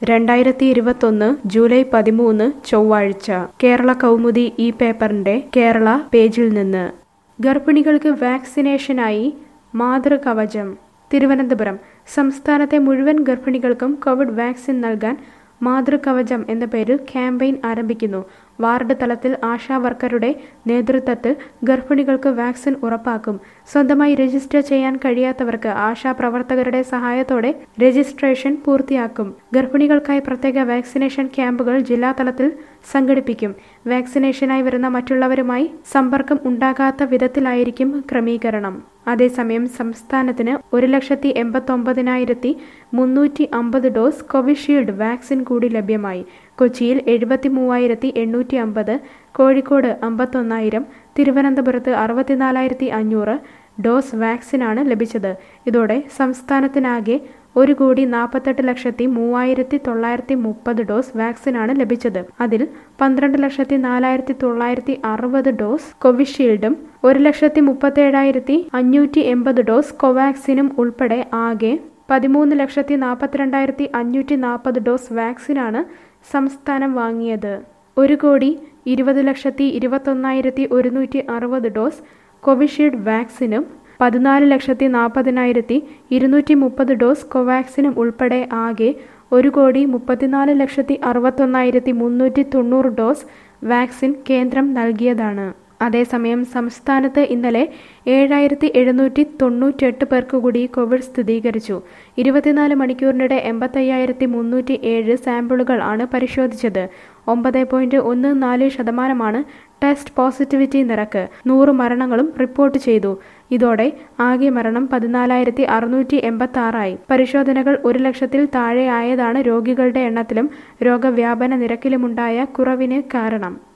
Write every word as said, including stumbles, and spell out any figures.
രണ്ടായിരത്തി ഇരുപത്തൊന്ന് ജൂലൈ പതിമൂന്ന് ചൊവ്വാഴ്ച കേരള കൗമുദി ഈ പേപ്പറിന്റെ കേരള പേജിൽ നിന്ന് ഗർഭിണികൾക്ക് വാക്സിനേഷനായി മാതൃകവചം. തിരുവനന്തപുരം സംസ്ഥാനത്തെ മുഴുവൻ ഗർഭിണികൾക്കും കോവിഡ് വാക്സിൻ നൽകാൻ മാതൃകവചം എന്ന പേരിൽ ക്യാമ്പയിൻ ആരംഭിക്കുന്നു. വാർഡ് തലത്തിൽ ആശാ വർക്കറുടെ നേതൃത്വത്തിൽ ഗർഭിണികൾക്ക് വാക്സിൻ ഉറപ്പാക്കും. സ്വന്തമായി രജിസ്റ്റർ ചെയ്യാൻ കഴിയാത്തവർക്ക് ആശാ പ്രവർത്തകരുടെ സഹായത്തോടെ രജിസ്ട്രേഷൻ പൂർത്തിയാക്കും. ഗർഭിണികൾക്കായി പ്രത്യേക വാക്സിനേഷൻ ക്യാമ്പുകൾ ജില്ലാതലത്തിൽ സംഘടിപ്പിക്കും. വാക്സിനേഷനായി വരുന്ന മറ്റുള്ളവരുമായി സമ്പർക്കം ഉണ്ടാകാത്ത വിധത്തിലായിരിക്കും ക്രമീകരണം. അതേസമയം സംസ്ഥാനത്തിന് ഒരു ലക്ഷത്തി എൺപത്തൊമ്പതിനായിരത്തി മുന്നൂറ്റി അമ്പത് ഡോസ് കോവിഷീൽഡ് വാക്സിൻ കൂടി ലഭ്യമായി. കൊച്ചിയിൽ എഴുപത്തി മൂവായിരത്തി എണ്ണൂറ്റി അമ്പത്, കോഴിക്കോട് അമ്പത്തൊന്നായിരം, തിരുവനന്തപുരത്ത് അറുപത്തിനാലായിരത്തി അഞ്ഞൂറ് ഡോസ് വാക്സിനാണ് ലഭിച്ചത്. ഇതോടെ സംസ്ഥാനത്തിനാകെ ഒരു കോടി നാൽപ്പത്തെട്ട് ലക്ഷത്തി മൂവായിരത്തി തൊള്ളായിരത്തി മുപ്പത് ഡോസ് വാക്സിനാണ് ലഭിച്ചത്. അതിൽ പന്ത്രണ്ട് ലക്ഷത്തി നാലായിരത്തി തൊള്ളായിരത്തി അറുപത് ഡോസ് കോവിഷീൽഡും ഒരു ലക്ഷത്തി മുപ്പത്തേഴായിരത്തി അഞ്ഞൂറ്റി എൺപത് ഡോസ് കോവാക്സിനും ഉൾപ്പെടെ ആകെ പതിമൂന്ന് ലക്ഷത്തി നാൽപ്പത്തിരണ്ടായിരത്തി അഞ്ഞൂറ്റി നാൽപ്പത് ഡോസ് വാക്സിനാണ് സംസ്ഥാനം വാങ്ങിയത്. ഒരു കോടി ഇരുപത് ലക്ഷത്തി ഇരുപത്തൊന്നായിരത്തി ഒരുന്നൂറ്റി അറുപത് ഡോസ് കോവിഷീൽഡ് വാക്സിനും പതിനാല് ലക്ഷത്തി നാൽപ്പതിനായിരത്തി ഇരുന്നൂറ്റി മുപ്പത് ഡോസ് കോവാക്സിനും ഉൾപ്പെടെ ആകെ ഒരു കോടി മുപ്പത്തിനാല് ലക്ഷത്തി അറുപത്തൊന്നായിരത്തി മുന്നൂറ്റി തൊണ്ണൂറ് ഡോസ് വാക്സിൻ കേന്ദ്രം നൽകിയതാണ്. അതേസമയം സംസ്ഥാനത്ത് ഇന്നലെ ഏഴായിരത്തി എഴുന്നൂറ്റി തൊണ്ണൂറ്റെട്ട് പേർക്ക് കൂടി കോവിഡ് സ്ഥിരീകരിച്ചു. ഇരുപത്തിനാല് മണിക്കൂറിനിടെ എൺപത്തയ്യായിരത്തി മുന്നൂറ്റി ഏഴ് സാമ്പിളുകൾ ആണ് പരിശോധിച്ചത്. ഒമ്പത് പോയിന്റ് ഒന്ന് നാല് ശതമാനമാണ് ടെസ്റ്റ് പോസിറ്റിവിറ്റി നിരക്ക്. നൂറ് മരണങ്ങളും റിപ്പോർട്ട് ചെയ്തു. ഇതോടെ ആകെ മരണം പതിനാലായിരത്തി അറുന്നൂറ്റി എൺപത്തി ആറായി. പരിശോധനകൾ ഒരു ലക്ഷത്തിൽ താഴെ ആയതാണ് രോഗികളുടെ എണ്ണത്തിലും രോഗവ്യാപന നിരക്കിലുമുണ്ടായ കുറവിന് കാരണം.